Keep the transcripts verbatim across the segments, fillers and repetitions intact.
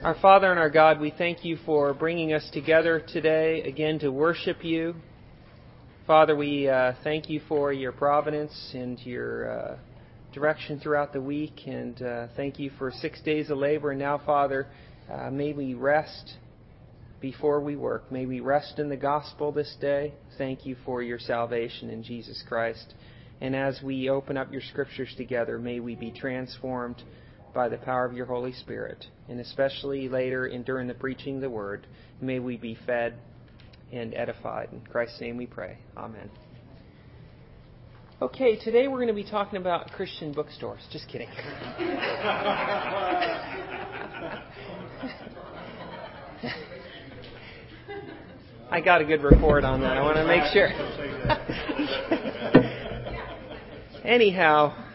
Our Father and our God, we thank you for bringing us together today again to worship you. Father, we uh, thank you for your providence and your uh, direction throughout the week, and uh, thank you for six days of labor. And now, Father, uh, may we rest before we work. May we rest in the gospel this day. Thank you for your salvation in Jesus Christ. And as we open up your scriptures together, may we be transformed by the power of your Holy Spirit, and especially later and during the preaching of the Word, may we be fed and edified. In Christ's name we pray. Amen. Okay, today we're going to be talking about Christian bookstores. Just kidding. I got a good report on that. I want to make sure. Anyhow,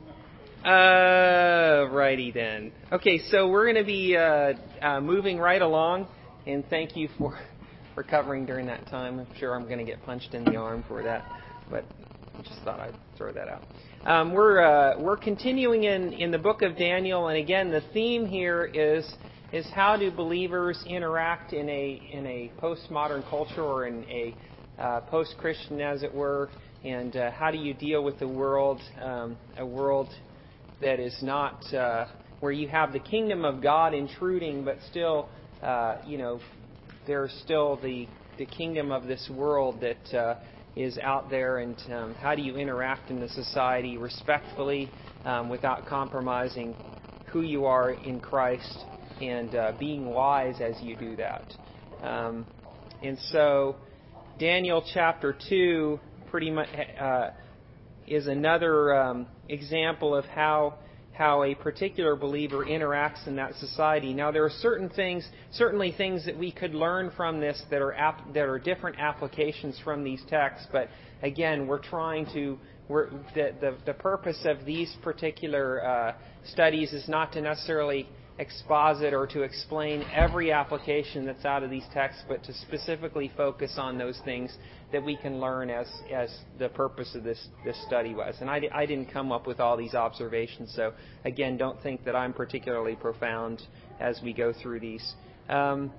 uh, righty then. Okay, so we're going to be uh, uh, moving right along, and thank you for recovering during that time. I'm sure I'm going to get punched in the arm for that, but I just thought I'd throw that out. Um, we're uh, we're continuing in, in the book of Daniel, and again, the theme here is is how do believers interact in a in a postmodern culture, or in a uh, post-Christian, as it were, and uh, how do you deal with the world, um, a world that is not uh, where you have the kingdom of God intruding, but still, uh, you know, there's still the the kingdom of this world that uh, is out there, and um, how do you interact in the society respectfully, um, without compromising who you are in Christ, and uh, being wise as you do that. Um, and so, Daniel chapter two pretty much uh, is another um, example of how how a particular believer interacts in that society. Now, there are certain things, certainly things that we could learn from this that are ap- that are different applications from these texts. But again, we're trying to we're, the, the the purpose of these particular uh, studies is not to necessarily exposit or to explain every application that's out of these texts, but to specifically focus on those things that we can learn as as the purpose of this this study was. And I, I didn't come up with all these observations, so again, don't think that I'm particularly profound as we go through these. Um,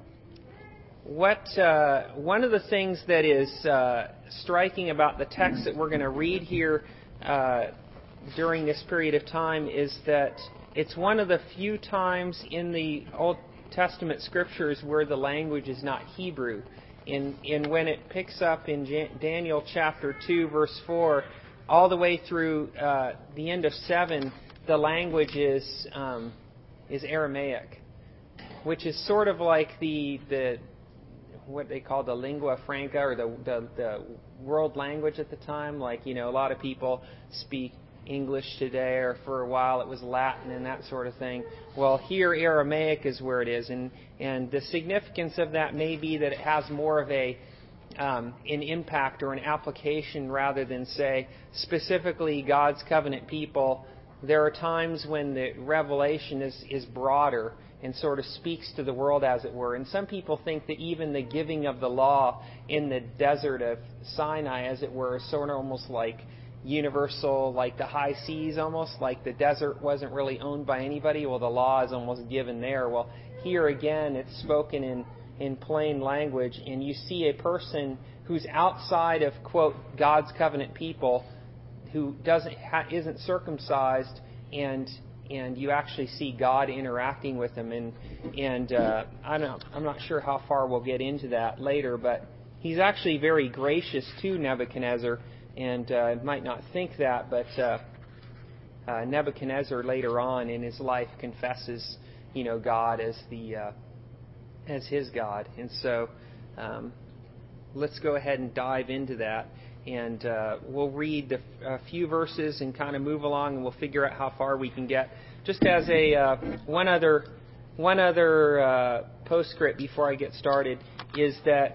what uh, one of the things that is uh, striking about the text that we're going to read here uh, during this period of time is that it's one of the few times in the Old Testament scriptures where the language is not Hebrew. In, in when it picks up in Jan- Daniel chapter two, verse four, all the way through uh, the end of seven, the language is um, is Aramaic, which is sort of like the the what they call the lingua franca, or the, the the world language at the time. Like, you know, a lot of people speak English today, or for a while it was Latin and that sort of thing. Well, here Aramaic is where it is, and and the significance of that may be that it has more of a um, an impact or an application, rather than, say, specifically God's covenant people. There are times when the revelation is is broader and sort of speaks to the world, as it were. And some people think that even the giving of the law in the desert of Sinai, as it were, is sort of almost like universal, like the high seas, almost like the desert wasn't really owned by anybody. Well, the law is almost given there. Well, here again, it's spoken in in plain language, and you see a person who's outside of, quote, God's covenant people, who doesn't ha- isn't circumcised, and and you actually see God interacting with them. And and uh, I don't I'm not sure how far we'll get into that later, but he's actually very gracious to Nebuchadnezzar. And uh, might not think that, but uh, uh, Nebuchadnezzar later on in his life confesses, you know, God as the uh, as his God. And so um, let's go ahead and dive into that, and uh, we'll read the, a few verses and kind of move along, and we'll figure out how far we can get. Just as a uh, one other one other uh, postscript before I get started is that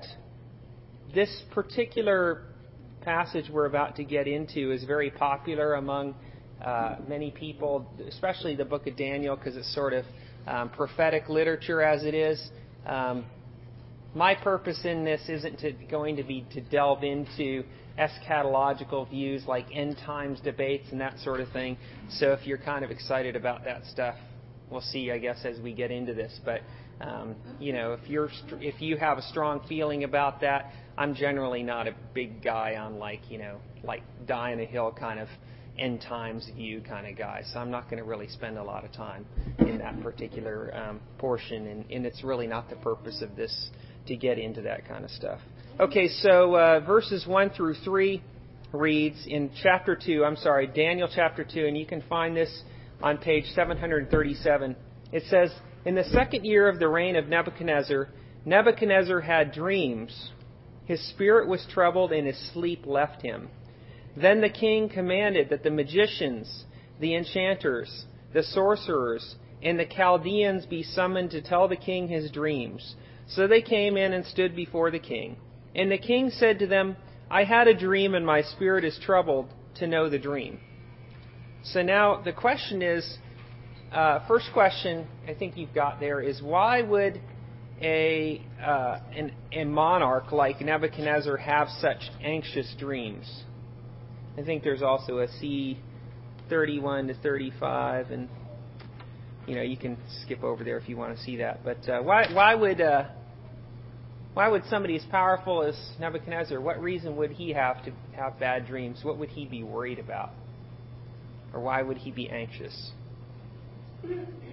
this particular passage we're about to get into is very popular among uh, many people, especially the book of Daniel, because it's sort of um, prophetic literature as it is. Um, my purpose in this isn't to, going to be to delve into eschatological views like end times debates and that sort of thing. So if you're kind of excited about that stuff, we'll see, I guess, as we get into this. But um, you know, if you're if you have a strong feeling about that, I'm generally not a big guy on like you know like die on a hill kind of end times view kind of guy. So I'm not going to really spend a lot of time in that particular um, portion, and, and it's really not the purpose of this to get into that kind of stuff. Okay, so uh, verses one through three reads in chapter two, I'm sorry, Daniel chapter two, and you can find this on page seven hundred thirty-seven. It says, "In the second year of the reign of Nebuchadnezzar, Nebuchadnezzar had dreams. His spirit was troubled, and his sleep left him. Then the king commanded that the magicians, the enchanters, the sorcerers, and the Chaldeans be summoned to tell the king his dreams. So they came in and stood before the king. And the king said to them, 'I had a dream, and my spirit is troubled to know the dream.'" So now the question is, uh, first question I think you've got there is, why would a, uh, an, a monarch like Nebuchadnezzar have such anxious dreams? I think there's also a C thirty-one to thirty-five, and you know you can skip over there if you want to see that. But uh, why why would uh, why would somebody as powerful as Nebuchadnezzar, what reason would he have to have bad dreams? What would he be worried about? Or why would he be anxious? I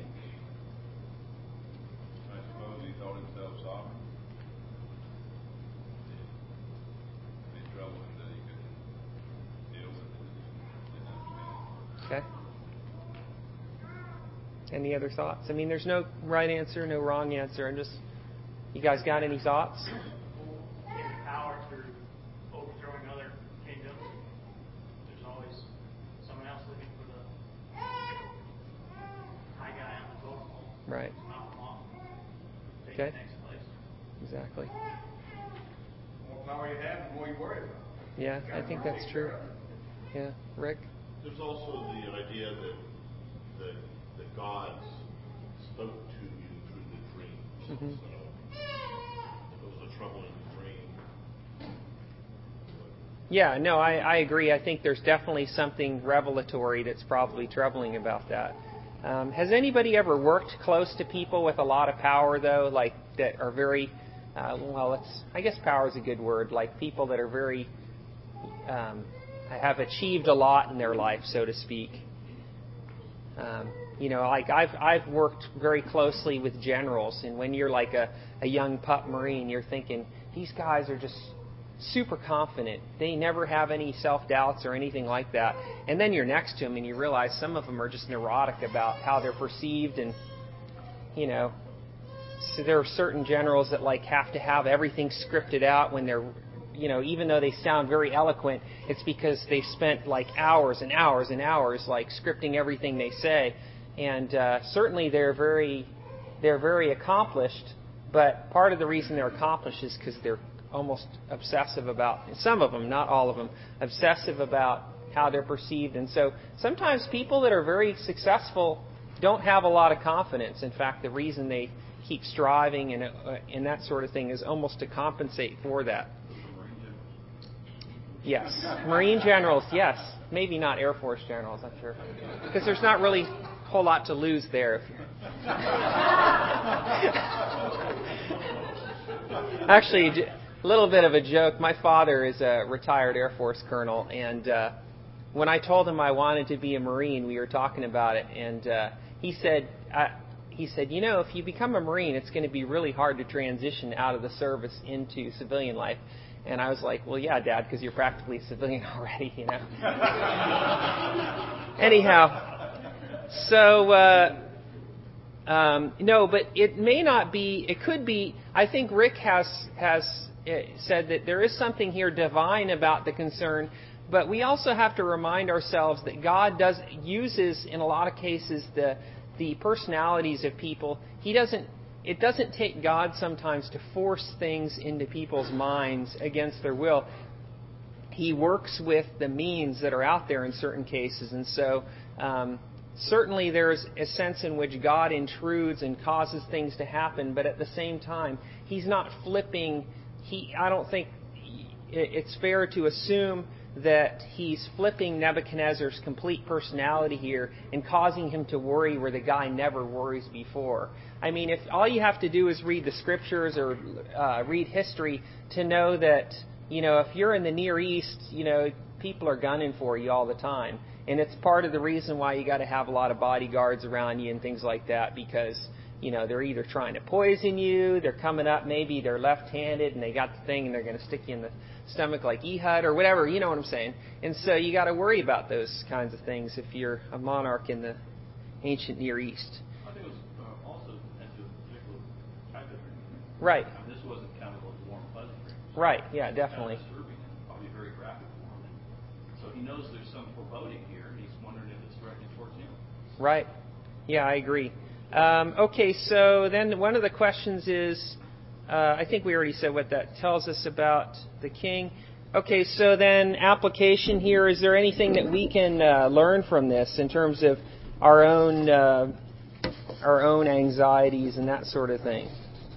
suppose he thought himself sovereign. Any trouble that he could deal with it. Okay. Any other thoughts? I mean, there's no right answer, no wrong answer. I'm just, you guys got any thoughts? Getting power through overthrowing other kingdoms. There's always someone else looking for the high guy on the totem pole. Right. Knock him off. Take Okay. the next place. Exactly. The more power you have, the more you worry about. Yeah, I think that's true. Yeah. Rick? There's also the idea that the, the gods spoke to you through the dreams. Mm-hmm. So if it was a troubling dream. Yeah, no, I, I agree. I think there's definitely something revelatory that's probably troubling about that. Um, has anybody ever worked close to people with a lot of power, though, like that are very, uh, well, it's, I guess power is a good word, like people that are very, um, have achieved a lot in their life, so to speak. Um, you know, like I've I've worked very closely with generals, and when you're like a, a young pup Marine, you're thinking, these guys are just super confident. They never have any self-doubts or anything like that. And then you're next to them, and you realize some of them are just neurotic about how they're perceived, and, you know, so there are certain generals that like have to have everything scripted out when they're, you know, even though they sound very eloquent, it's because they've spent like hours and hours and hours like scripting everything they say. And uh, certainly they're very, they're very accomplished. But part of the reason they're accomplished is because they're almost obsessive about, some of them, not all of them, obsessive about how they're perceived. And so sometimes people that are very successful don't have a lot of confidence. In fact, the reason they keep striving and, uh, and that sort of thing is almost to compensate for that. Yes. Marine generals, yes. Maybe not Air Force generals, I'm sure. Because there's not really a whole lot to lose there. Actually, a little bit of a joke. My father is a retired Air Force colonel, and uh, when I told him I wanted to be a Marine, we were talking about it, and uh, he said, I, he said, you know, if you become a Marine, it's going to be really hard to transition out of the service into civilian life. And I was like, well, yeah, Dad, because you're practically a civilian already, you know. Anyhow, so, uh, um, no, but it may not be, it could be, I think Rick has, has said that there is something here divine about the concern, but we also have to remind ourselves that God does uses, in a lot of cases, the, the personalities of people. He doesn't It doesn't take God sometimes to force things into people's minds against their will. He works with the means that are out there in certain cases. And so um, certainly there's a sense in which God intrudes and causes things to happen. But at the same time, He's not flipping. He, I don't think it's fair to assume that he's flipping Nebuchadnezzar's complete personality here and causing him to worry where the guy never worries before. I mean, if all you have to do is read the scriptures or uh, read history to know that, you know, if you're in the Near East, you know, people are gunning for you all the time. And it's part of the reason why you got to have a lot of bodyguards around you and things like that, because, you know, they're either trying to poison you, they're coming up, maybe they're left-handed and they got the thing and they're going to stick you in the stomach like Ehud or whatever, you know what I'm saying. And so you got to worry about those kinds of things if you're a monarch in the ancient Near East. I think it was uh, also into a particular type of dream. Right. I mean, this wasn't kind of a warm, pleasant dream. Right, yeah, definitely. Kind of disturbing and probably very graphic for him. And so he knows there's some foreboding here, and he's wondering if it's directed towards him. Right. Yeah, I agree. Um, okay, so then one of the questions is, uh, I think we already said what that tells us about the king. Okay, so then application here, is there anything that we can uh, learn from this in terms of our own uh, our own anxieties and that sort of thing?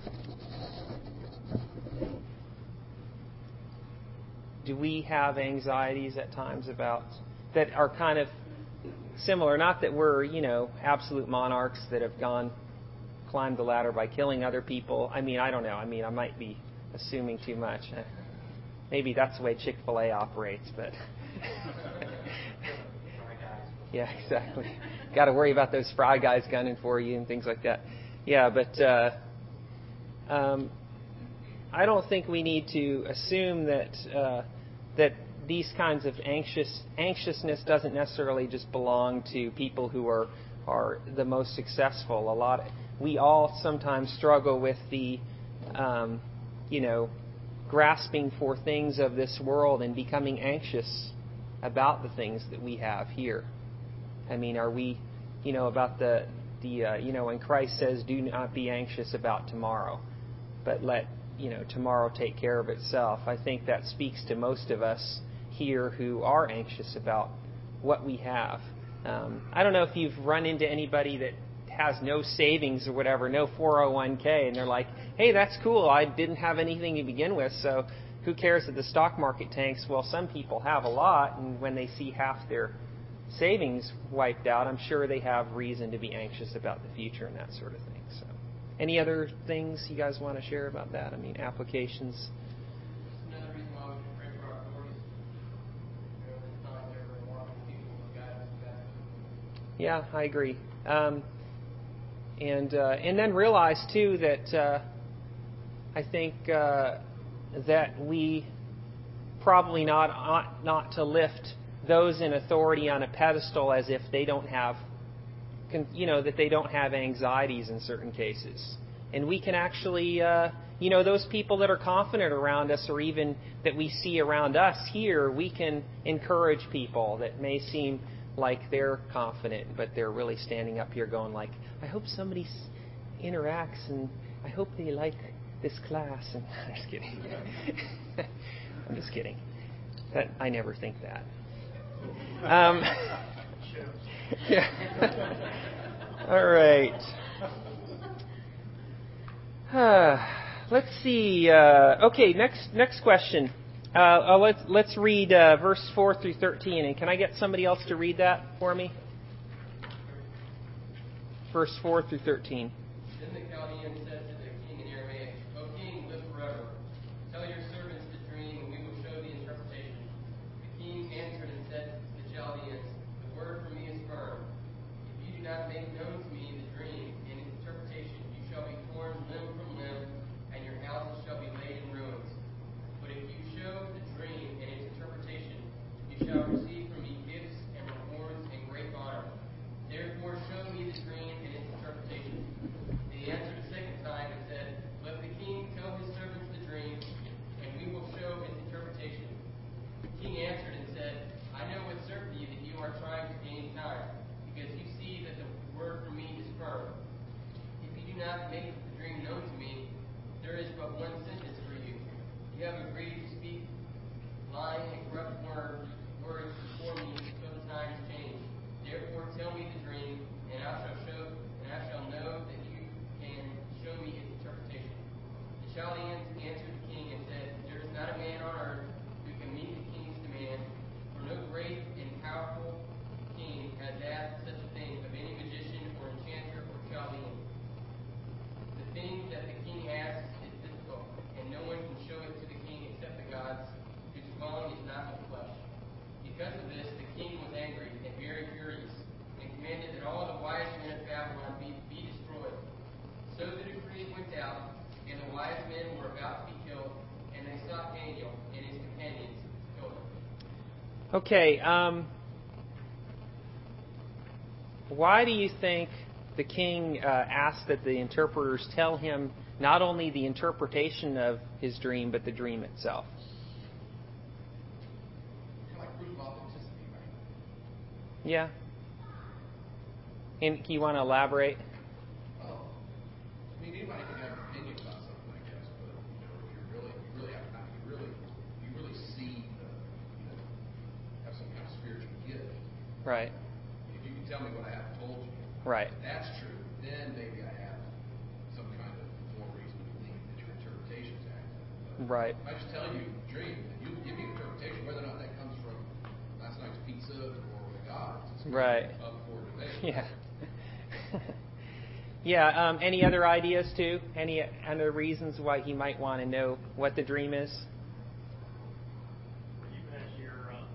Do we have anxieties at times about that are kind of similar? Not that we're, you know, absolute monarchs that have gone climbed the ladder by killing other people. I mean, I don't know. I mean, I might be assuming too much. Maybe that's the way Chick-fil-A operates, but yeah, exactly. Got to worry about those fry guys gunning for you and things like that. Yeah, but uh, um, I don't think we need to assume that uh, that these kinds of anxious anxiousness doesn't necessarily just belong to people who are are the most successful. A lot, we all sometimes struggle with the, um, you know, grasping for things of this world and becoming anxious about the things that we have here. I mean, are we, you know, about the the uh, you know, when Christ says, "Do not be anxious about tomorrow, but let, you know, tomorrow take care of itself." I think that speaks to most of us here who are anxious about what we have. Um, I don't know if you've run into anybody that has no savings or whatever, no four oh one k, and they're like, "Hey, that's cool. I didn't have anything to begin with, so who cares if the stock market tanks?" Well, some people have a lot, and when they see half their savings wiped out, I'm sure they have reason to be anxious about the future and that sort of thing. So, any other things you guys want to share about that? I mean, applications. Another reason why we should pray for our authorities. You know, it's not like they're walking people with guidance and that. Yeah, I agree. Um, and uh, and then realize too that uh, I think uh, that we probably not ought not to lift those in authority on a pedestal as if they don't have, you know, that they don't have anxieties in certain cases. And we can actually, uh, you know, those people that are confident around us, or even that we see around us here, we can encourage people that may seem like they're confident, but they're really standing up here going like, I hope somebody interacts and I hope they like this class. And I'm just kidding. I'm just kidding. That, I never think that. Um, yeah. All right. Uh, let's see. Uh, okay, next next question. Uh, uh, let's let's read uh, verse four through thirteen. And can I get somebody else to read that for me? Verse four through thirteen. Then the Chaldean said to the king in Aramaic, O king, live forever. Tell your servants the dream, and we will show the interpretation. The king answered and said to the Chaldeans, the word from me is firm. If you do not make known to me the dream and its interpretation, you shall be torn limb from limb, and your houses shall be laid in ruins. But if you show the dream and its interpretation, you shall receive from me gifts and rewards and great honor. Therefore show me the dream and its interpretation. He answered a second time and said, let the king tell his servants the dream, and we will show its interpretation. The king answered and said, I know with certainty that you are trying to gain time, because you see that the word from me is firm. If you do not make the dream known to me, there is but one sentence for you. You have agreed to speak lying and corrupt words, words before me until the time is changed. Therefore tell me the dream, and I shall show, and I shall know that you can show me its interpretation. The Chaldeans answered the king and said, there is not a man on earth who can meet the king's command and the wise men were about to be killed, and they sought Daniel and his companions to kill them. Okay, um, why do you think the king uh, asked that the interpreters tell him not only the interpretation of his dream, but the dream itself? Kind of like proof of authenticity, right? Yeah. And you want to elaborate? Well, I mean, anybody can have an opinion about something, I guess, but you know, if you're really, you really have, I mean, you really, you really see, the, you know, have some kind of spiritual gift. Right. If you can tell me what I haven't told you, Right. if that's true, then maybe I have some kind of more reason to believe that your interpretation's accurate. But Right. if I just tell you a dream, and you give me an interpretation, whether or not that comes from last night's pizza or the gods, it's Right. up for debate. Yeah. Yeah. Um, any other ideas too? Any other reasons why he might want to know what the dream is? Even as you're, uh,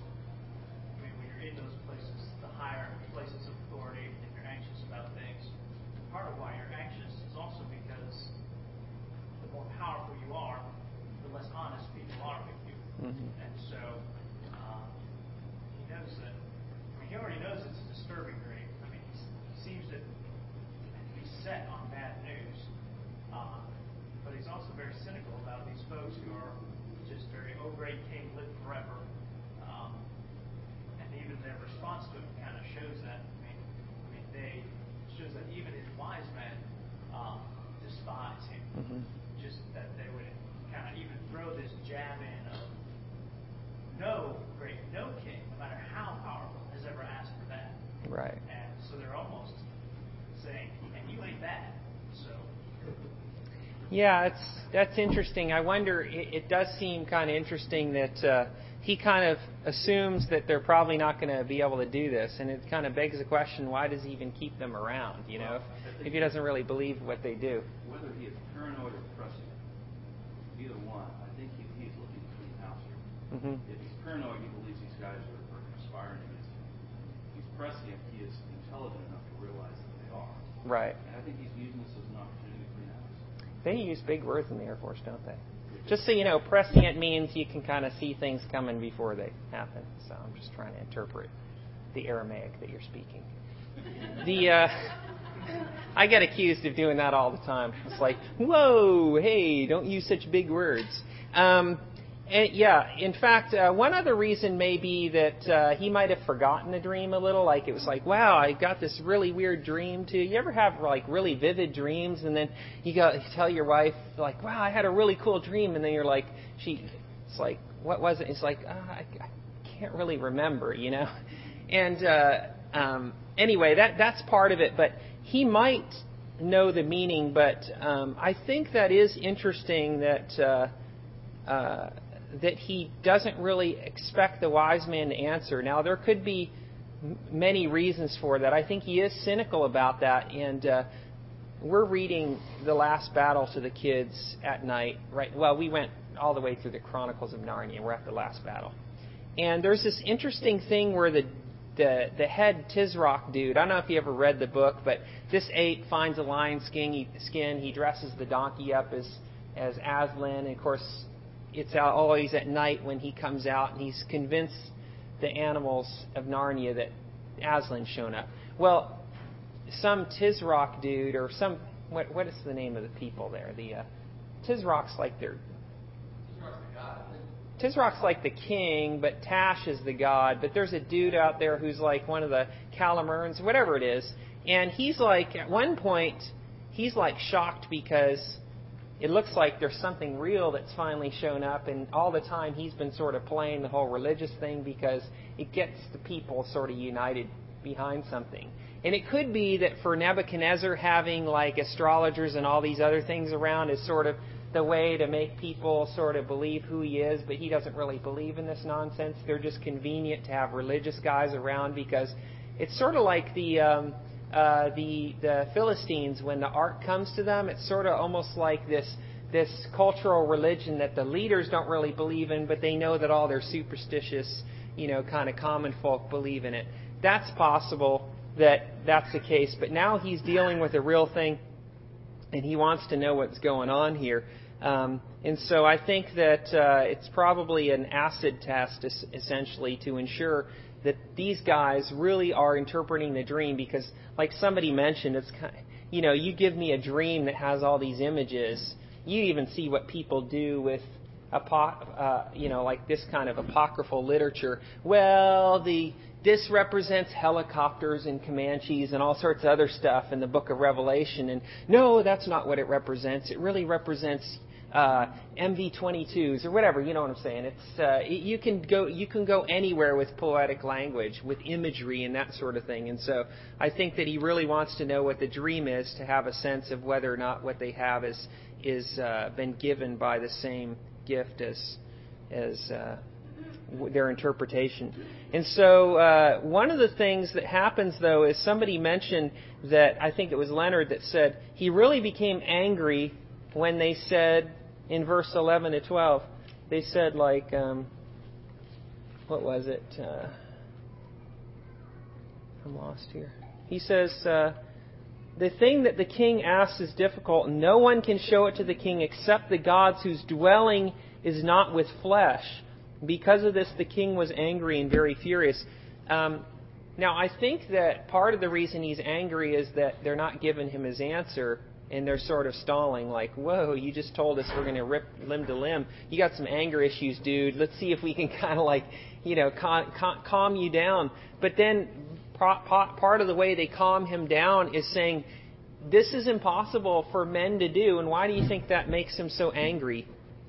I mean, when you're in those places, the higher places of authority, and you're anxious about things, part of why you're anxious is also because the more powerful you are, the less honest people are with you. Mm-hmm. And so um, he knows that. I mean, he already knows it's a disturbing dream. I mean, he's, he seems to be set on bad news, uh, but he's also very cynical about these folks who are just very, oh, great king, live forever. Um, and even their response to it kind of shows that. I mean, I mean, they shows that even his wise men um, despise him. Mm-hmm. Just that they would kind of even throw this jab in of no great, no king, no matter how powerful, has ever asked for that. Right. And so they're almost saying, and you ain't that. So. Yeah, it's that's interesting. I wonder. It, it does seem kind of interesting that uh, he kind of assumes that they're probably not going to be able to do this, and it kind of begs the question: why does he even keep them around? You know, if, if he doesn't really believe what they do. Whether he is paranoid or prescient, either one, I think he, he's looking to clean house here. Mm-hmm. If he's paranoid, he believes these guys are, are conspiring against him. If he's prescient, he is intelligent enough to realize that they are. Right. And I think he's using this as an opportunity to clean house. They use big words in the Air Force, don't they? Just so you know, prescient means you can kind of see things coming before they happen. So I'm just trying to interpret the Aramaic that you're speaking. The uh, I get accused of doing that all the time. It's like, whoa, hey, don't use such big words. Um, and yeah, in fact, uh, one other reason may be that uh, he might have forgotten the dream a little. Like it was like, wow, I got this really weird dream too. You ever have like really vivid dreams, and then you go you tell your wife like, wow, I had a really cool dream, and then you're like, she, it's like, what was it? It's like, uh, I, I can't really remember, you know. And uh, um, anyway, that that's part of it. But he might know the meaning, but um, I think that is interesting that. Uh, uh, that he doesn't really expect the wise man to answer. Now, there could be m- many reasons for that. I think he is cynical about that, and uh, we're reading The Last Battle to the kids at night. Right? Well, we went all the way through the Chronicles of Narnia. We're at the last battle. And there's this interesting thing where the the, the head Tizrock dude, I don't know if you ever read the book, but this ape finds a lion skin. He, skin, he dresses the donkey up as, as Aslan, and of course, it's out always at night when he comes out, and he's convinced the animals of Narnia that Aslan's shown up. Well, some Tizrock dude, or some, what what is the name of the people there? The uh, Tizrock's like their... Tizrock's the god. Tizrock's like the king, but Tash is the god. But there's a dude out there who's like one of the Calamerns, whatever it is. And he's like, at one point, he's like shocked because it looks like there's something real that's finally shown up, and all the time he's been sort of playing the whole religious thing because it gets the people sort of united behind something. And it could be that for Nebuchadnezzar, having like astrologers and all these other things around is sort of the way to make people sort of believe who he is, but he doesn't really believe in this nonsense. They're just convenient to have religious guys around because it's sort of like the... Um, Uh, the the Philistines, when the ark comes to them, it's sort of almost like this this cultural religion that the leaders don't really believe in, but they know that all their superstitious, you know, kind of common folk believe in it. That's possible that that's the case, but now he's dealing with a real thing. and he wants to know what's going on here. Um, and so I think that uh, it's probably an acid test, es- essentially, to ensure that these guys really are interpreting the dream. Because, like somebody mentioned, it's kind of, you know, you give me a dream that has all these images. You even see what people do with, apo- uh, you know, like this kind of apocryphal literature. Well, the this represents helicopters and Comanches and all sorts of other stuff in the book of Revelation. And no, that's not what it represents. It really represents uh, M V twenty-twos or whatever. You know what I'm saying? It's uh, you can go you can go anywhere with poetic language, with imagery and that sort of thing. And so I think that he really wants to know what the dream is to have a sense of whether or not what they have is is uh, been given by the same gift as as uh, their interpretation. And so uh, one of the things that happens, though, is somebody mentioned that, I think it was Leonard that said, he really became angry when they said, in verse eleven to twelve, they said, like, um, what was it? Uh, I'm lost here. He says, uh, the thing that the king asks is difficult, and no one can show it to the king except the gods whose dwelling is not with flesh. Because of this, the king was angry and very furious. Um, now, I think that part of the reason he's angry is that they're not giving him his answer, and they're sort of stalling, like, whoa, you just told us we're going to rip limb to limb. You got some anger issues, dude. Let's see if we can kind of like, you know, cal- cal- calm you down. But then part of the way they calm him down is saying, this is impossible for men to do, and why do you think that makes him so angry?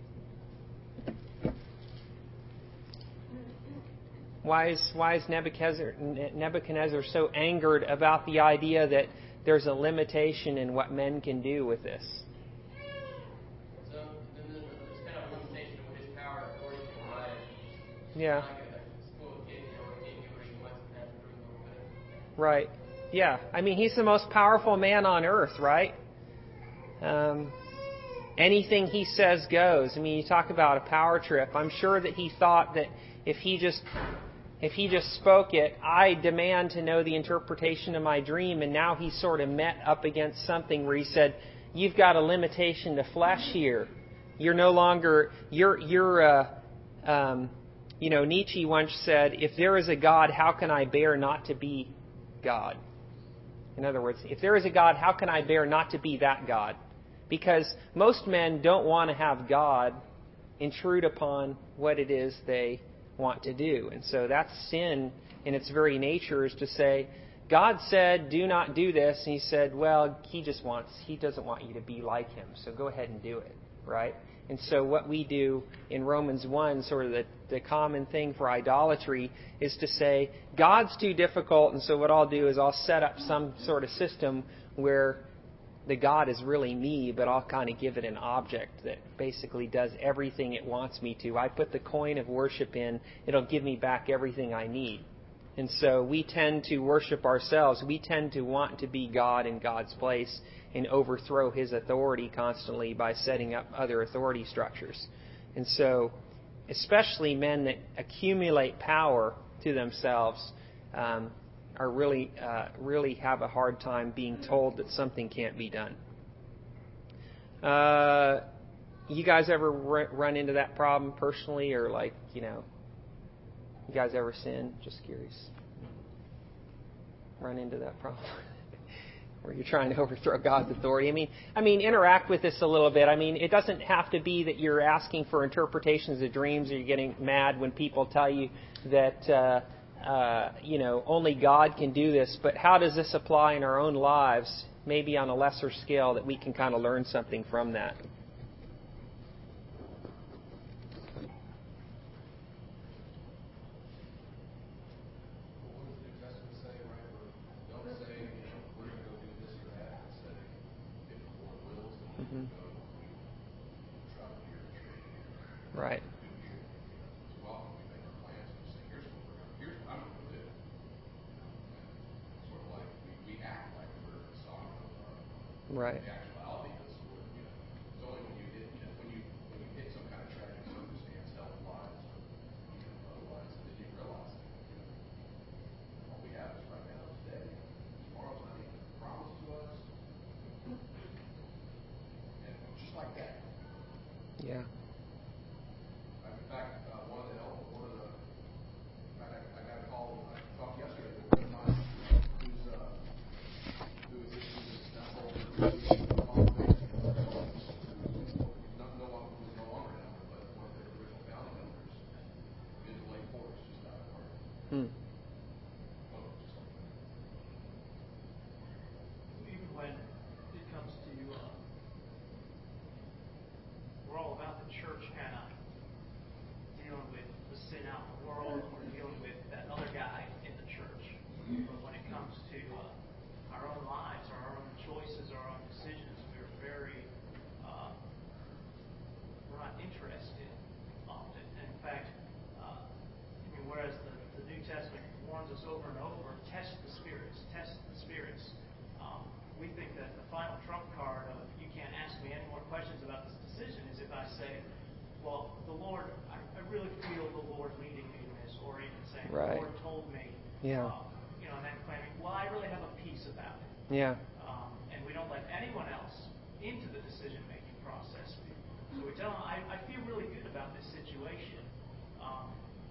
Why is, why is Nebuchadnezzar, Nebuchadnezzar so angered about the idea that there's a limitation in what men can do with this? So, then there's kind of a limitation of what his power and authority can provide. Yeah. Like a spoiled kid, you know, he can't do what he wants and have to bring a little bit. Right. Yeah. I mean, he's the most powerful man on earth, right? Um, anything he says goes. I mean, you talk about a power trip. I'm sure that he thought that if he just if he just spoke it, I demand to know the interpretation of my dream. And now he's sort of met up against something where he said, you've got a limitation to flesh here. You're no longer, you're, you're, uh, um, you know, Nietzsche once said, if there is a God, how can I bear not to be God? In other words, if there is a God, how can I bear not to be that God? Because most men don't want to have God intrude upon what it is they want to do. And so that's sin in its very nature, is to say, God said, do not do this. And he said, well, he just wants, he doesn't want you to be like him. So go ahead and do it. Right? And so what we do in Romans one, sort of the, the common thing for idolatry, is to say, God's too difficult, and so what I'll do is I'll set up some sort of system where the God is really me, but I'll kind of give it an object that basically does everything it wants me to. I put the coin of worship in, it'll give me back everything I need. And so we tend to worship ourselves. We tend to want to be God in God's place and overthrow his authority constantly by setting up other authority structures. And so, especially men that accumulate power to themselves, um, are really, uh, really have a hard time being told that something can't be done. Uh, you guys ever run into that problem personally, or like, you know, you guys ever sin? Just curious. Run into that problem where you're trying to overthrow God's authority. I mean, I mean, interact with this a little bit. I mean, it doesn't have to be that you're asking for interpretations of dreams, or you're getting mad when people tell you that, uh, uh, you know, only God can do this. But how does this apply in our own lives, maybe on a lesser scale, that we can kind of learn something from that? Mm-hmm. Right. Well, we make our plans and say, here's what we're going here's what I'm going to do. Sort of like we, we act like we're sovereign over our right. The actuality is, you know, it's only when you hit, you know, when you when you hit some kind of tragic circumstance, health wise or you know, otherwise, that you realize that, you know, what we have is right now today. Tomorrow's not even promised to us. Yeah. In fact, uh, one of the elders, one of the, in fact, I, I got a call, I talked yesterday with one of mine who's, uh, who is, who's a staff holder, not, no longer, who's no longer an elder, but one of the original founding elders in the Lake Forest, just out of Park. Hmm. Even when it comes to, uh, we're all about the church kind of dealing with the sin out in the world, or dealing with that other guy in the church. But when it comes to uh, our own lives, or our own choices, our own decisions, we're very, uh, we're not interested often. And in fact, uh, I mean, whereas the, the New Testament warns us over and over, test the spirits, test the spirits. Um, we think that the final trump card of you can't ask me any more questions about this decision is if I say, well, the Lord, I, I really feel the Lord leading me in this, or even saying, Right. the Lord told me, Yeah. uh, you know, and then claiming, well, I really have a peace about it. Yeah. Um, and we don't let anyone else into the decision-making process. So we tell them, I, I feel really good about this situation. Um,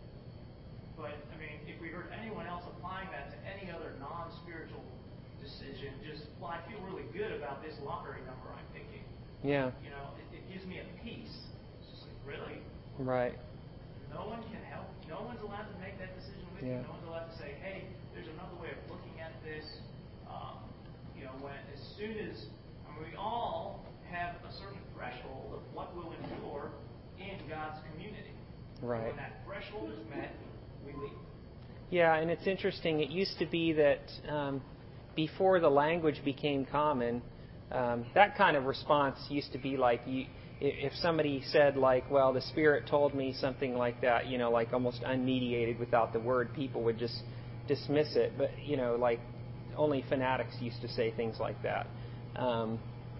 but, I mean, if we heard anyone else applying that to any other non-spiritual decision, just, well, I feel really good about this lottery number I'm picking. Yeah. You know, it, it gives me a peace. It's just like, really? Right. No one can help. No one's allowed to make that decision with Yeah. you. No one's allowed to say, hey, there's another way of looking at this. Um, you know, when as soon as, I mean, we all have a certain threshold of what we'll endure in God's community. Right. When that threshold is met, we leave. Yeah, and it's interesting. It used to be that um, before the language became common, um, that kind of response used to be like you. If somebody said like, well, the Spirit told me something like that, you know, like almost unmediated without the word, people would just dismiss it. But, you know, like only fanatics used to say things like that. Um,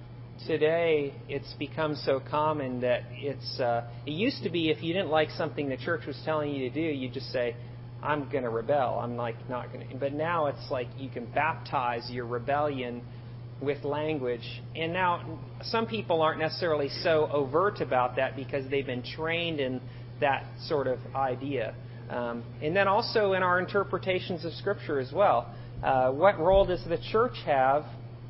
today, it's become so common that it's, uh, it used to be if you didn't like something the church was telling you to do, you'd just say, I'm going to rebel. I'm like not going to. But now it's like you can baptize your rebellion with language. And now some people aren't necessarily so overt about that because they've been trained in that sort of idea. Um, and then also in our interpretations of Scripture as well. Uh, what role does the church have,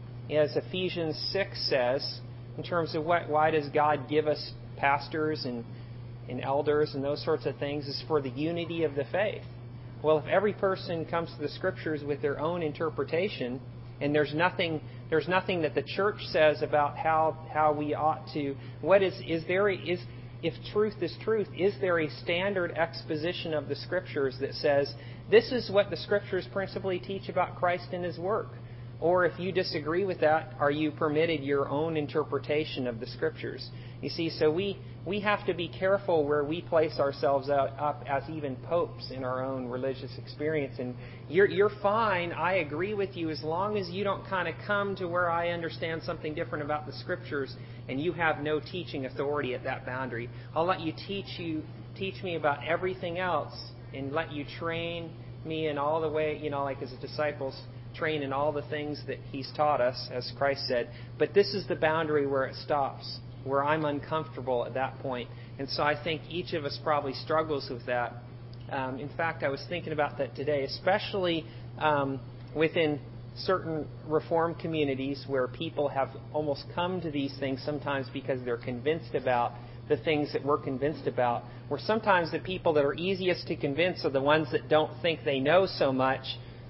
as Ephesians six says, in terms of what, why does God give us pastors and, and elders and those sorts of things, is for the unity of the faith. Well, if every person comes to the Scriptures with their own interpretation, and there's nothing, there's nothing that the church says about how how we ought to. What is is there is if truth is truth, is there a standard exposition of the Scriptures that says this is what the Scriptures principally teach about Christ and His work? Or if you disagree with that, are you permitted your own interpretation of the Scriptures? You see, so we we have to be careful where we place ourselves out, up as even popes in our own religious experience. And you're you're fine. I agree with you as long as you don't kind of come to where I understand something different about the Scriptures and you have no teaching authority at that boundary. I'll let you teach you teach me about everything else and let you train me in all the way, you know, like as disciples train in all the things that He's taught us, as Christ said. But this is the boundary where it stops, where I'm uncomfortable at that point. And so I think each of us probably struggles with that. Um, in fact, I was thinking about that today, especially um, within certain Reformed communities where people have almost come to these things sometimes because they're convinced about the things that we're convinced about, where sometimes the people that are easiest to convince are the ones that don't think they know so much.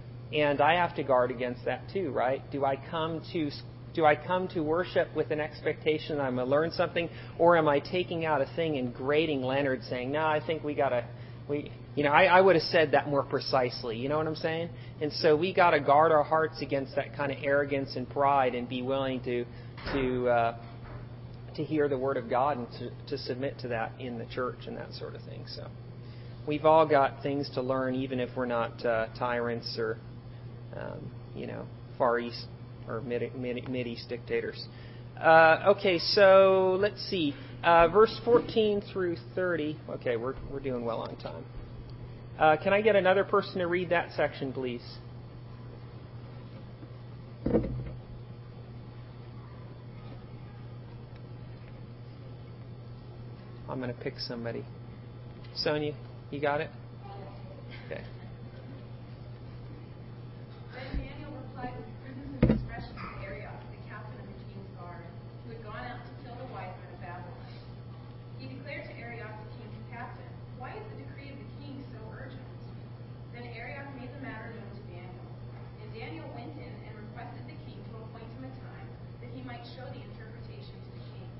And I have to guard against that too, right? Do I come to do I come to worship with an expectation that I'm going to learn something, or am I taking out a thing and grading Leonard, saying, "No, I think we got to, we, you know, I, I would have said that more precisely." You know what I'm saying? And so we got to guard our hearts against that kind of arrogance and pride, and be willing to to uh, to hear the Word of God and to, to submit to that in the church and that sort of thing. So we've all got things to learn, even if we're not uh, tyrants or Um, you know, Far East or Mid, Mid, Mid East dictators. Uh, okay, so let's see. Uh, verse fourteen through thirty. Okay, we're we're doing well on time. Uh, can I get another person to read that section, please? I'm going to pick somebody. Sonia, you got it? Okay. Then Daniel replied with prudence and discretion to Arioch, the captain of the king's guard, who had gone out to kill the wise men of Babylon. He declared to Arioch, the king's captain, "Why is the decree of the king so urgent?" Then Arioch made the matter known to Daniel. And Daniel went in and requested the king to appoint him a time that he might show the interpretation to the king.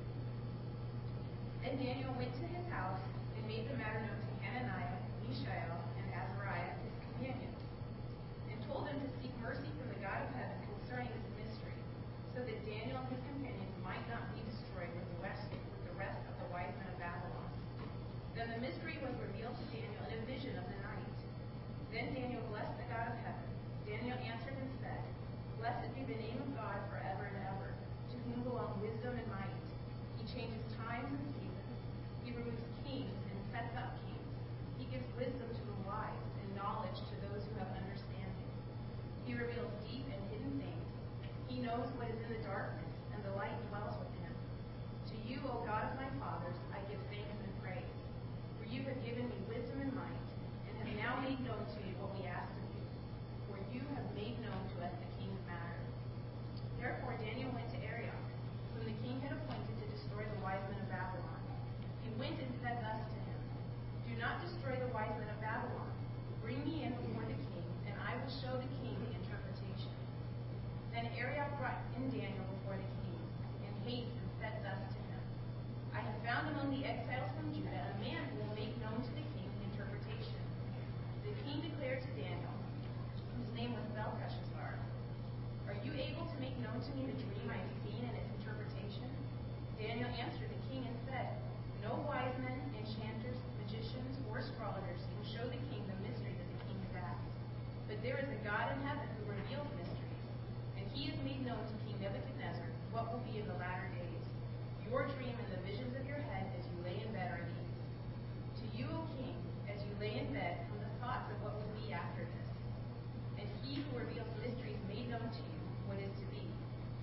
Then Daniel went to his house and made the matter known to Hananiah, Mishael, and Azariah, his companions, and told them to seek mercy from the God of heaven concerning this mystery, so that Daniel and his companions might not be destroyed with the rest, with the rest of the wise men of Babylon. Then the mystery was revealed to Daniel in a vision of the night. Then Daniel blessed the God of heaven. Daniel answered and said, "Blessed be the name of God forever and ever, to whom belong wisdom and might. He changes times and seasons. He removes kings and sets up kings. He gives wisdom to the wise and knowledge to those who have understanding. He reveals deep and hidden things. He knows what is in the darkness, and the light dwells with him. To you, O God of my fathers, I give thanks and praise. For you have given me wisdom and might, and have now made known to me what we asked of you. For you have made known to us the king's matter." Therefore Daniel went to Arioch, whom the king had appointed to destroy the wise men of Babylon. He went and said thus to him, "Do not destroy the wise men of Babylon. Bring me in before the king, and I will show the king the interpretation." Then Arioch brought in Daniel before the king, in haste, and said thus to him, "I have found among the exiles from Judah a man who will make known to the king the interpretation." The king declared to Daniel, whose name was Belteshazzar, "Are you able to make known to me the dream I have seen and its interpretation?" Daniel answered the king and said, "No wise men, enchanters, magicians, or astrologers can show the king the mystery that the king has asked. But there is a God in heaven who reveals mysteries, and he has made known to King Nebuchadnezzar what will be in the latter days. Your dream and the visions of your head as you lay in bed are these. To you, O king, as you lay in bed, come the thoughts of what will be after this. And he who reveals mysteries made known to you what is to be.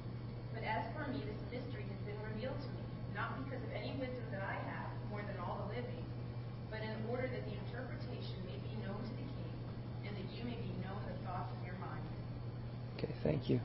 But as for me, this mystery has been revealed to me, not because of any wisdom that I have, more than all the living, but in order that the interpretation may be known to the king, and that you may be known the thoughts of your mind." Okay, thank you.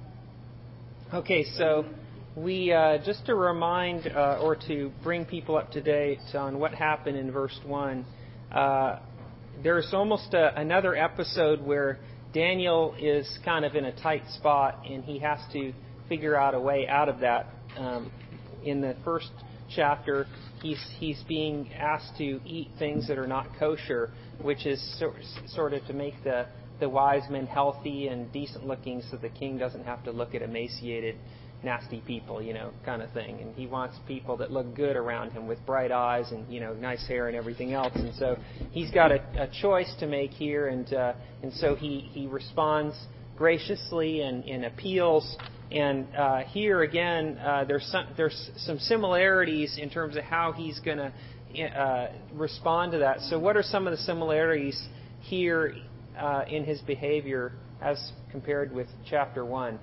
Okay, so we uh, just to remind uh, or to bring people up to date on what happened in verse one. Uh, there's almost a, another episode where Daniel is kind of in a tight spot, and he has to figure out a way out of that. Um, in the first chapter, he's he's being asked to eat things that are not kosher, which is so, sort of to make the the wise men healthy and decent looking, so the king doesn't have to look at emaciated, nasty people, you know, kind of thing. And he wants people that look good around him with bright eyes and, you know, nice hair and everything else. And so he's got a, a choice to make here, and uh, and so he he responds graciously and, and appeals. And uh, here again, uh, there's some there's some similarities in terms of how he's going to uh, respond to that. So what are some of the similarities here uh, in his behavior as compared with chapter one?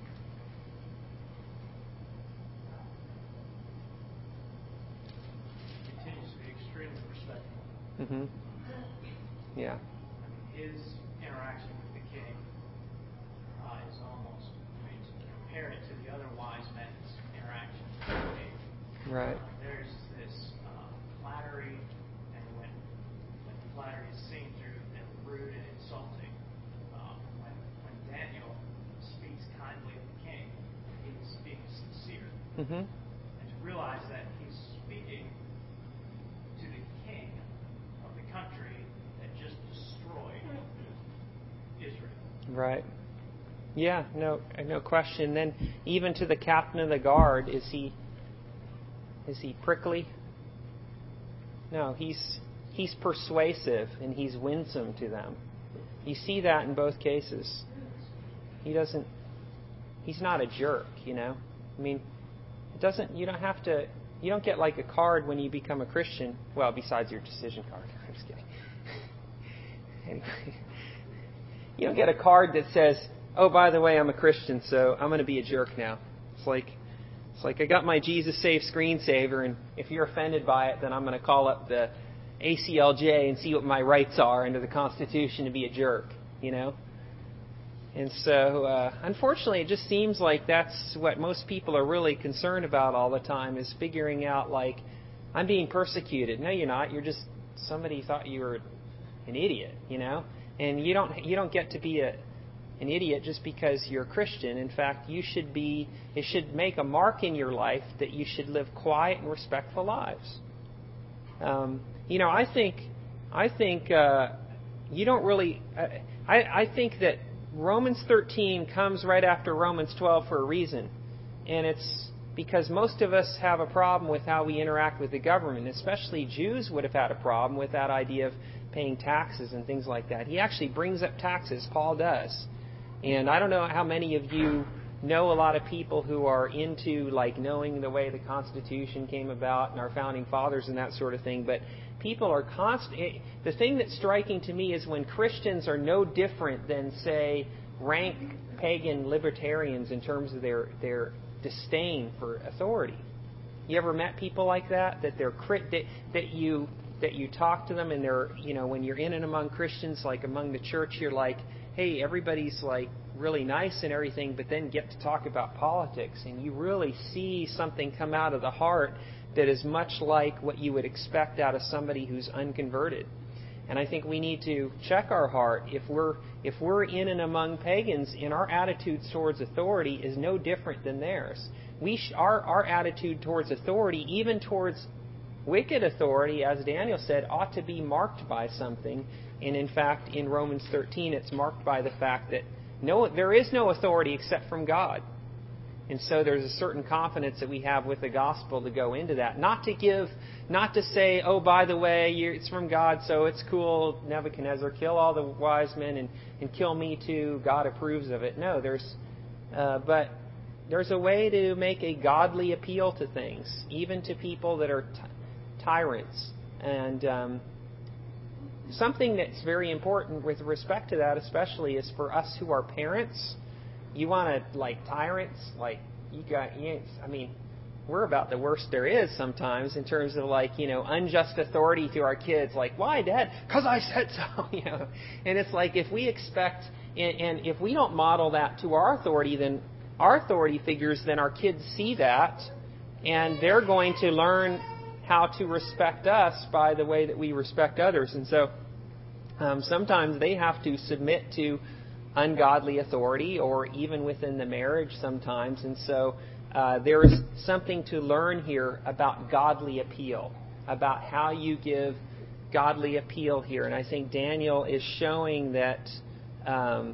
He continues to be extremely respectful. Mm-hmm. Yeah. I mean, his interaction with the king uh, is almost, I mean, compare it to the other wise men's interaction with the king. Right. Uh, there's this uh, flattery, and when when flattery is seen through and rude and insulting, uh, when when Daniel speaks kindly of the king, he's being sincere, Mm-hmm. and to realize that he's speaking to the king of the country that just destroyed Israel. Right. Yeah, no, no question. Then even to the captain of the guard, is he is he prickly? No, he's he's persuasive and he's winsome to them. You see that in both cases. He doesn't. He's not a jerk, you know. I mean, it doesn't. You don't have to. You don't get like a card when you become a Christian. Well, besides your decision card. I'm just kidding. Anyway, you don't get a card that says, "Oh, by the way, I'm a Christian, so I'm going to be a jerk now." It's like It's like I got my Jesus Save screensaver, and if you're offended by it, then I'm going to call up the A C L J and see what my rights are under the Constitution to be a jerk, you know? And so, uh, unfortunately, it just seems like that's what most people are really concerned about all the time, is figuring out, like, I'm being persecuted. No, you're not. You're just, somebody thought you were an idiot, you know? And you don't you don't get to be a an idiot just because you're a Christian. In fact, you should be, it should make a mark in your life that you should live quiet and respectful lives. Um, you know, I think, I think uh, you don't really, I, I think that Romans thirteen comes right after Romans twelve for a reason. And it's because most of us have a problem with how we interact with the government. Especially Jews would have had a problem with that idea of paying taxes and things like that. He actually brings up taxes, Paul does. And I don't know how many of you know a lot of people who are into like knowing the way the Constitution came about and our founding fathers and that sort of thing, but people are constant. The thing that's striking to me is when Christians are no different than, say, rank pagan libertarians in terms of their their disdain for authority. You ever met people like that? That they're crit that, that you that you talk to them and they're, you know, when you're in and among Christians, like among the church, you're like, hey, everybody's like really nice and everything, but then get to talk about politics, and you really see something come out of the heart that is much like what you would expect out of somebody who's unconverted. And I think we need to check our heart. If we're if we're in and among pagans, and our attitudes towards authority is no different than theirs. We sh- our our attitude towards authority, even towards wicked authority, as Daniel said, ought to be marked by something. And in fact, in Romans thirteen, it's marked by the fact that no, there is no authority except from God. And so there's a certain confidence that we have with the gospel to go into that. Not to give, not to say, oh, by the way, you're, it's from God, so it's cool, Nebuchadnezzar, kill all the wise men and, and kill me too. God approves of it. No, there's, uh, but there's a way to make a godly appeal to things, even to people that are t- tyrants. And um, something that's very important with respect to that, especially, is for us who are parents. You want to, like, tyrants, like, you got, you, I mean, we're about the worst there is sometimes in terms of, like, you know, unjust authority to our kids. Like, why, Dad? Because I said so, you know. And it's like, if we expect, and, and if we don't model that to our authority, then our authority figures, then our kids see that, and they're going to learn how to respect us by the way that we respect others. And so um, sometimes they have to submit to ungodly authority, or even within the marriage sometimes. And so uh, there is something to learn here about godly appeal, about how you give godly appeal here. And I think Daniel is showing that um,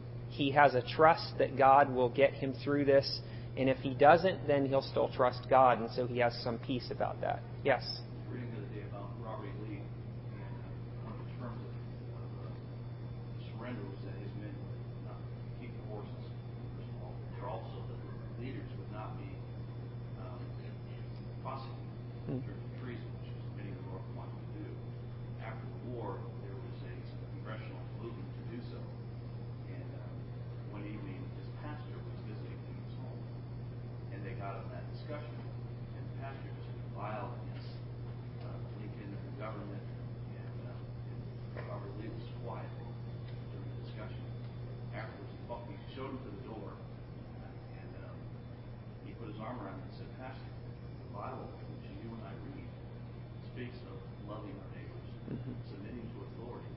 he has a trust that God will get him through this. And if he doesn't, then he'll still trust God. And so he has some peace about that. Yes? Reading the other day about Robert E. Lee, and uh, one of the terms of uh, the surrender was that his men would not keep the horses, first of all. They're also that the leaders would not be um, prosecuted in terms of treason, which is many of the North wanted to do. After the war, there was a congressional movement to do so. And um, one evening, his pastor was visiting him at his home, and they got in that discussion. And the pastor just reviled against uh, Lincoln and the government, and, uh, and Robert Lee was quiet during the discussion. Afterwards, he, fought, he showed him to the door, and um, he put his arm around him and said, Pastor, the Bible, which you and I read, speaks of loving our neighbors, mm-hmm. submitting to authority.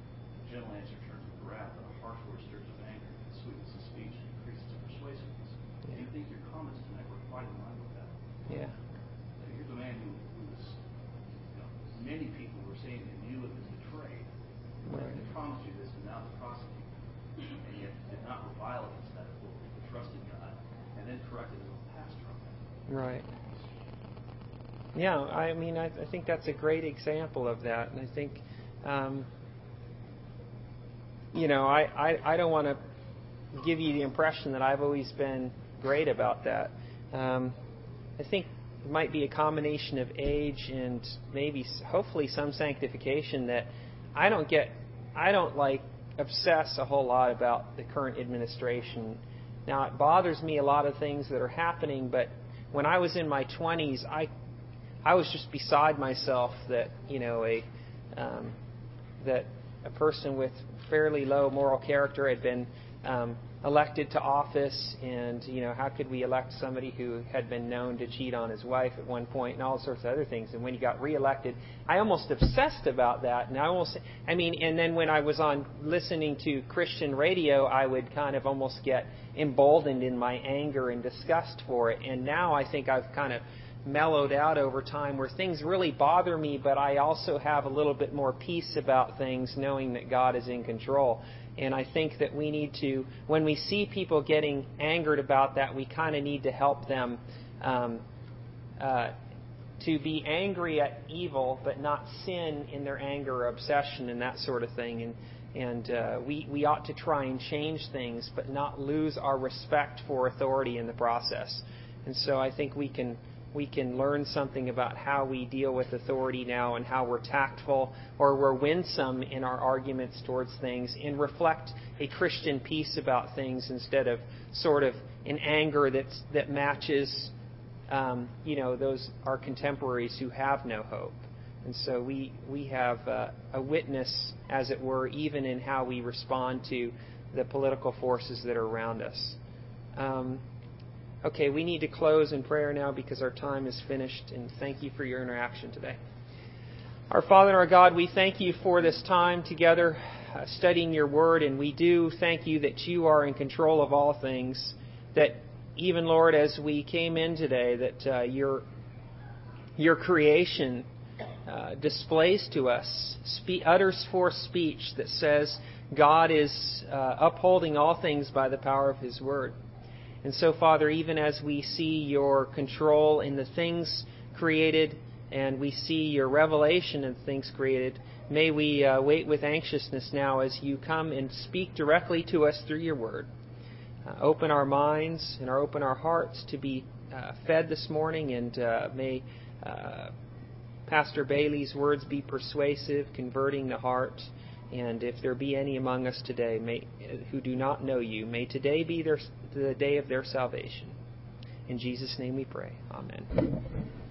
A gentle answer turns to wrath, but a harsh word stirs up anger. The sweetness of speech increases persuasiveness. Yeah. Do you think your comments tonight were quite in line with that? Yeah. Now, here's a man who, who was, you know, many people were saying he knew it was betrayed. Right. They promised you this, and now it's prosecuted. And yet did not revile against that authority, but trusted God, and then corrected his own pastor on that. Right. Yeah, I mean, I, I think that's a great example of that. And I think, um, you know, I, I, I don't want to give you the impression that I've always been great about that. Um, I think it might be a combination of age and maybe, hopefully, some sanctification that I don't get, I don't like obsess a whole lot about the current administration. Now, it bothers me a lot of things that are happening, but when I was in my twenties, I I was just beside myself that you know a um, that a person with fairly low moral character had been um, elected to office, and you know how could we elect somebody who had been known to cheat on his wife at one point and all sorts of other things. And when he got reelected, I almost obsessed about that. And I almost, I mean, and then when I was on listening to Christian radio, I would kind of almost get emboldened in my anger and disgust for it. And now I think I've kind of mellowed out over time where things really bother me, but I also have a little bit more peace about things knowing that God is in control. And I think that we need to, when we see people getting angered about that, we kind of need to help them um, uh, to be angry at evil, but not sin in their anger or obsession and that sort of thing. And and uh, we, we ought to try and change things, but not lose our respect for authority in the process. And so I think we can we can learn something about how we deal with authority now and how we're tactful or we're winsome in our arguments towards things and reflect a Christian peace about things instead of sort of an anger that's, that matches, um, you know, those our contemporaries who have no hope. And so we, we have uh, a witness, as it were, even in how we respond to the political forces that are around us. Um, Okay, we need to close in prayer now because our time is finished, and thank you for your interaction today. Our Father and our God, we thank you for this time together uh, studying your word, and we do thank you that you are in control of all things, that even, Lord, as we came in today, that uh, your, your creation uh, displays to us, spe- utters forth speech that says God is uh, upholding all things by the power of his word. And so, Father, even as we see your control in the things created and we see your revelation in things created, may we uh, wait with anxiousness now as you come and speak directly to us through your word. Uh, open our minds and open our hearts to be uh, fed this morning, and uh, may uh, Pastor Bailey's words be persuasive, converting the heart. And if there be any among us today may, who do not know you, may today be their, the day of their salvation. In Jesus' name we pray. Amen.